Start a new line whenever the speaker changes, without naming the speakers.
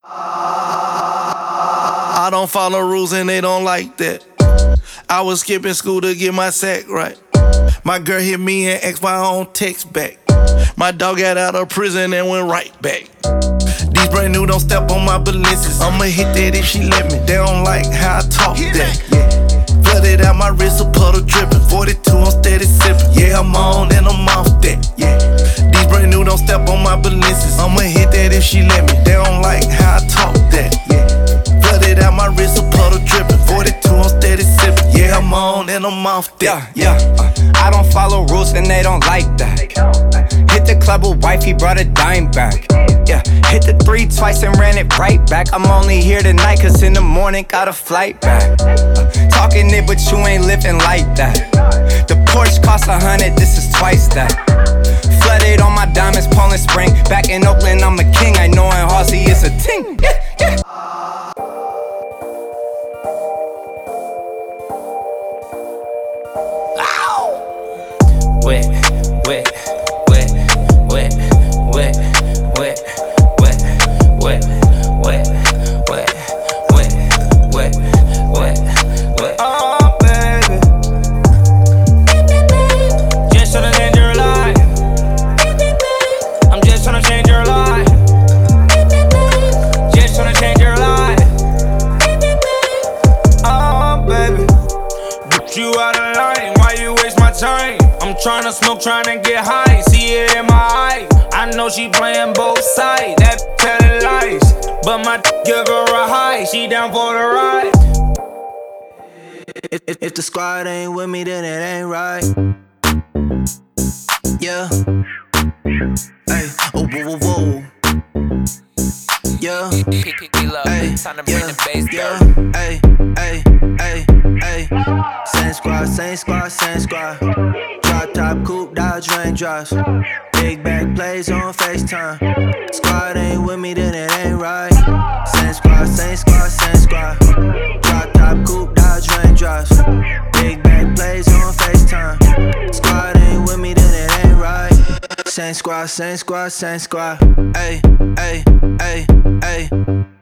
I don't follow rules and they don't like that. I was skipping school to get my sack right. My girl hit me and asked my own text back. My dog got out of prison and went right back. These brand new don't step on my balances. I'ma hit that if she let me. They don't like how I talk that. Flooded out my wrist, a puddle dripping. 42, I'm steady sipping. Yeah, I'm on and I'm off that. These brand new don't step on my balances. I'ma hit that if she let me. They don't like how I talk that. Flooded out my wrist, a puddle dripping. 42, I'm steady sipping. Yeah, I'm on and I'm off that.
I don't follow rules and they don't like that. Hit the club with wife, he brought a dime back. Hit the 3 twice and ran it right back. I'm only here tonight cause in the morning got a flight back. Talking it but you ain't living like that. The Porsche cost 100, this is twice that. Flooded on my diamonds, Poland Spring. Back in Oakland, I'm a king. I know in Halsey it's a ting.
Wet, wet, wet, wet, wet, wet, wet, wet, wet, wet, wet, wet, wet, wet. Oh, baby, just tryna change your life. I'm just tryna change your life. Just tryna change your life. Oh, baby, get you out of line. Why you waste my time? I'm tryna smoke, tryna get high, see it in my eye. I know she playing both sides, that telling lies. But my give her a high, she down for the ride.
If the squad ain't with me, then it ain't right. Yeah. Ay, oh, whoa, whoa, whoa. Yeah. Ay,
Time to bring the bass
yeah. Ay, ay, ay, ay. Same squad, same squad, same squad. Drop top, coupe, Dodge raindrops. Big back plays on FaceTime. Squad ain't with me, then it ain't right. Same squad, same squad, same squad. Drop top, coupe, Dodge raindrops. Big back plays on FaceTime. Squad ain't with me, then it ain't right. Same squad, same squad, same squad. Ay, ay, ay, ay.